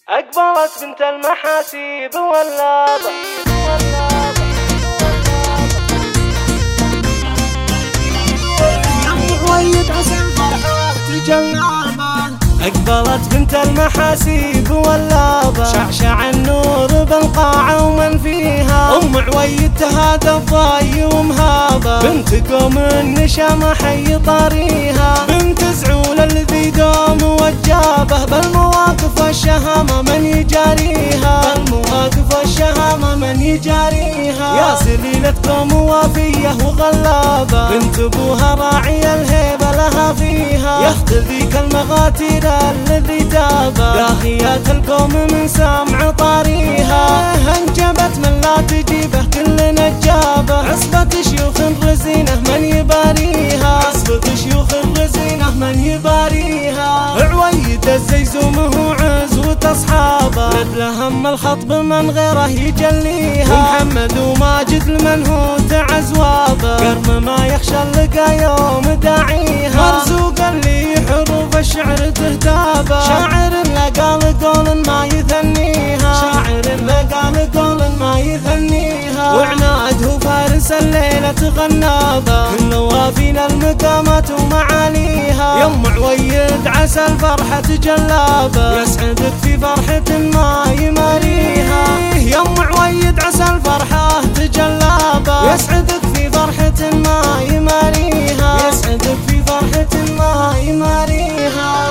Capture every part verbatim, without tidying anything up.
أقبلت بنت المحاسيب واللابة ويد عسى الفرحة تجلابة. أقبلت بنت المحاسيب واللابة، شعشع النور بالقاعة ومن فيها، أم عويد تهادى الضاي ومهابة، بنت قوم النشامة حي طاريها، بنت زعول الذي دوم وجابه، بالمواقف والشهامة من يجاريها، بالمواقف والشهامة من يجاريها، يا سليلة قوم وافية وغلابة، بنت ابوها راعي الهيبة لها فيها، يختذيك المغاتير الذي تابه، داهيات القوم من سامع طاريها، انجبت من لا تجيبه كل نجابه، عصبة شيوخ رزينه من يباريها، عصبة شيوخ رزينه من يباريها، عويد الزيزوم هو عزوة اصحابه، رد لهم الخطب من غيره يجليها، ومحمد وماجد المنهوت عزوابه، قرم ما يخشى اللقى يوم داعيها، مرزوق اللي حروف الشعر تهتابه، شاعر لقى لقول ما يثنيها، شاعر لقى لقول ما يثنيها، وعناد هو فارس الليلة غنابه، كل وافين المقامات ومعاليها، يم عويد عسى الفرحة جلابه، يسعدك في فرحة ما يماريها، يم عويد عسى الفرحة تجلابه، يسعدك في فرحة ما يماريها، يسعدك في فرحة ما يماريها.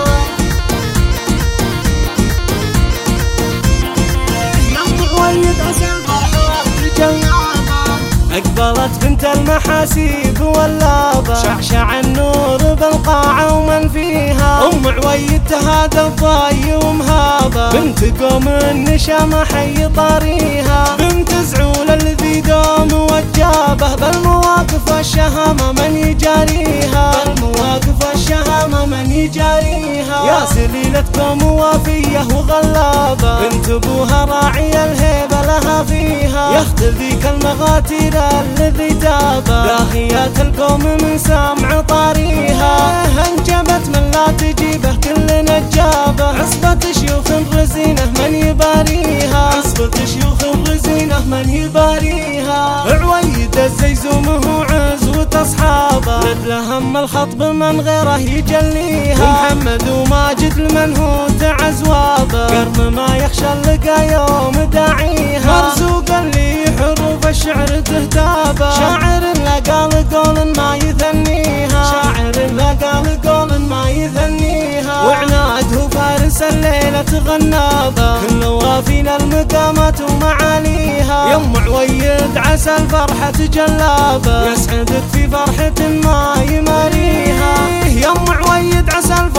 ويد عسى الفرحة تجلابة. أقبلت بنت المحاسيب واللابة، شعشع النور بالقاعة ومن فيها، أم عويد تهادى الضاي ومهابة، بنت قوم النشامة حي طاريها، بنت زعول الذي دوم وجابه، بالمواقف والشهامة من يجاريها، بالمواقف والشهامة من يجاريها، يا سليلة قوم وافية وغلابة، بنت ابوها راعي الهيبة لها فيها، يختذيك المغاتير الذي تابه، داهيات القوم من سامع طاريها، انجبت من لا تجيبه كل نجابه، عصبة شيوخ رزينه من يباريها، عصبة شيوخ رزينه من يباريها، عويد الزيزوم هو عزوة اصحابه، رد لهم الخطب من غيره يجليها، ومحمد وماجد المنهوت عزوابه، قرم ما يخشى اللقى يوم داعيها، مرزوق اللي حروف الشعر تهتابه، شاعر لقى لقول ما يثنيها، شاعر لقى لقول ما يثنيها، وعناد هو فارس الليلة غنابه، كل وافين المقامات ومعاليها، يم عويد عسى الفرحة جلابه، يسعدك في فرحة ما يماريها، يم عويد عسى